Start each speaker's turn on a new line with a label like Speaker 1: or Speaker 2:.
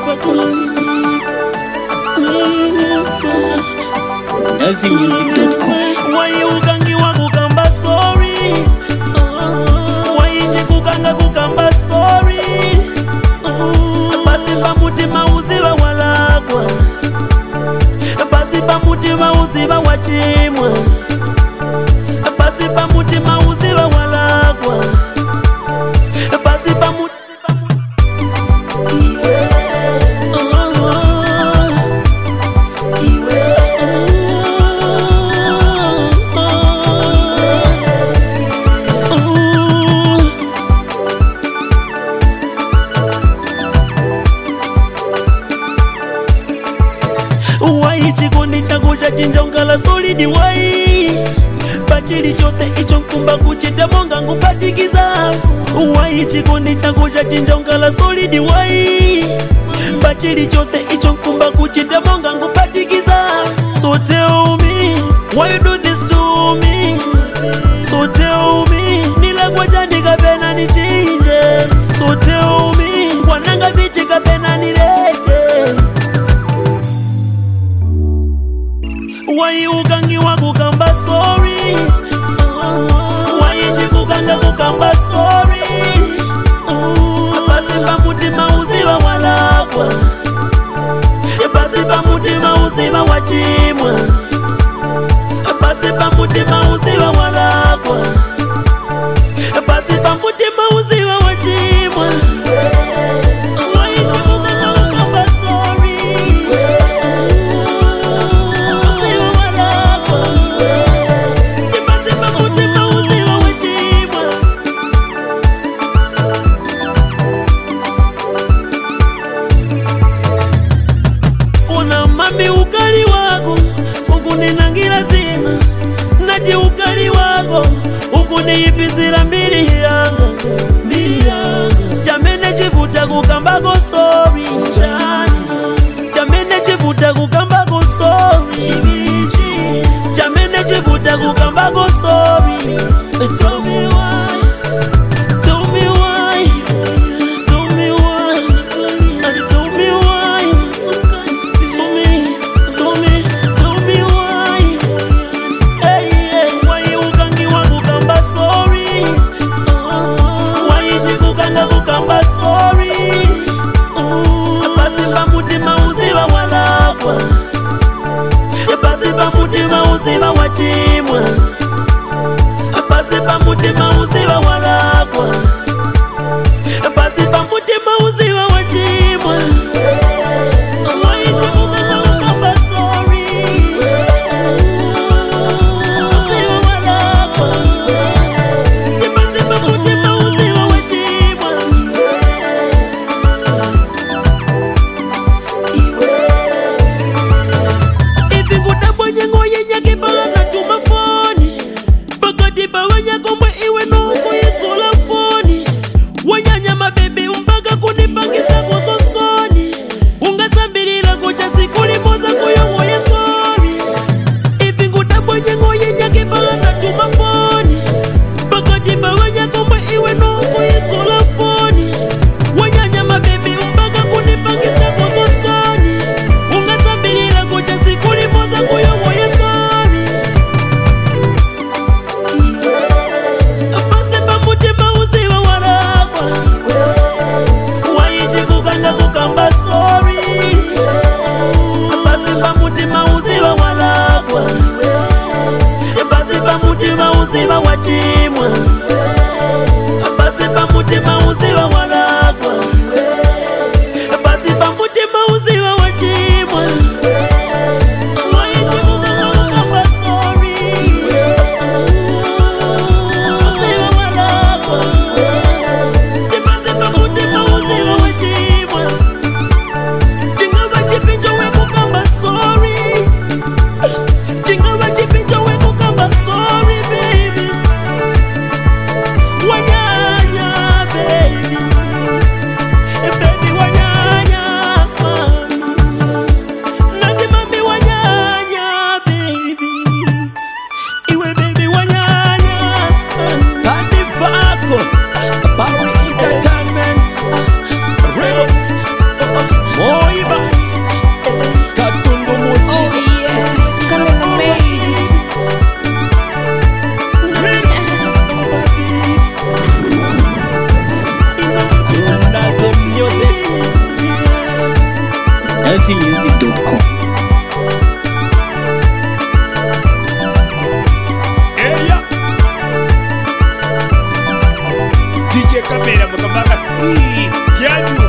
Speaker 1: Nazimusic.com.
Speaker 2: Why ukangiwa kukamba sorry? Why chikukanga kukamba story? Basi pamutima uziva walakwa, basi pamutima uziva wachimwa, basi pamutima uziva walakwa, basi pamutima Wai chikondi chako chachinja unkala solidi wai pachili chose icho nkumba kuchita monga ngupatikiza. Wai chikondi chako chachinja unkala solidi wai pachili chose icho nkumba kuchita monga ngupatikiza. So tell me why you do this to me. So tell me nilakwa chandika pena nichinje. So tell me wananga vichika pena nileke. Why ukangiwa kukamba sorry? Why chikukanga kukamba sorry? Basi pamutima uziva walakwa, basi pamutima uziva wachimwa, basi pamutima uziva walakwa, basi pamutima uziva wachimwa. Mami ukali wako ukuninangira zina, nati ukali wako ukuniipisira mbili yanga. Chamene chivuta kukambako sorry, chamene chivuta kukambako sorry, chamene chivuta kukambako sorry. Tell me why, tell me why, tell me why, tell me why, tell me why. Hey, why ukangiwa kukamba sorry? Why chikukanga kukamba sorry? Basi pamutima uziva walakwa, basi pamutima uziva wachimwa, basi pamutima uziva walakwa, basi pamutima uziva wachimwa. Why chikukanga kukamba sorry? Uziva walakwa, basi pamutima uziva wachimwa. Ivi kudabonye ngoye nyake pala natuma foni, pakati pa wanyakomwe iwe nuku iskola foni. Wanyanya mabebi umpaka kunipangisa kusosoni, ungasambirira kucha sikuli moza kuyo ngoye sorry. Ivi kudabonye ngoye nyake pala natuma foni, pakati pa wanyakomwe iwe nuku iskola foni. Wanyanya mabebi umpaka kunipangisa kusosoni, ungasambirira kucha sikuli moza kuyo ngoye sorry. Basi pamutima uziva walakwa, why chikukanga kukamba sorry? Basi pamutima uziva walakwa, basi pamutima uziva wachimwa, basi pamutima uziva walakwa, basi pamutima uziva wachimwa. Why chikukanga kukamba sorry? Uziva walakwa, basi pamutima uziva wachimwa. Chingava chipinjo we kukamba sorry, chingava chipinjo we kukamba sorry baby. Wanyanya baby, baby wanyanya, nati mami wanyanya baby, iwe baby wanyanya. Kandi vako Power Entertainment, Rebo
Speaker 1: malazimusic.com.
Speaker 2: DJ Kamera Mukabaka.